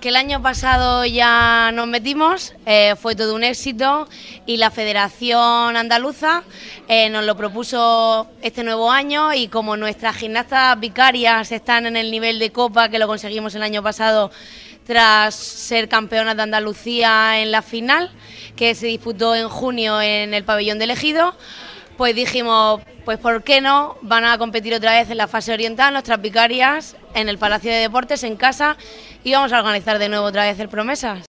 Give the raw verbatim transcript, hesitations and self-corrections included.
que el año pasado ya nos metimos, eh, fue todo un éxito y la Federación Andaluza eh, nos lo propuso este nuevo año, y como nuestras gimnastas vicarias están en el nivel de Copa que lo conseguimos el año pasado tras ser campeonas de Andalucía en la final, que se disputó en junio en el pabellón de Ejido, pues dijimos, pues ¿por qué no? Van a competir otra vez en la fase oriental nuestras vicarias en el Palacio de Deportes, en casa, y vamos a organizar de nuevo otra vez el Promesas.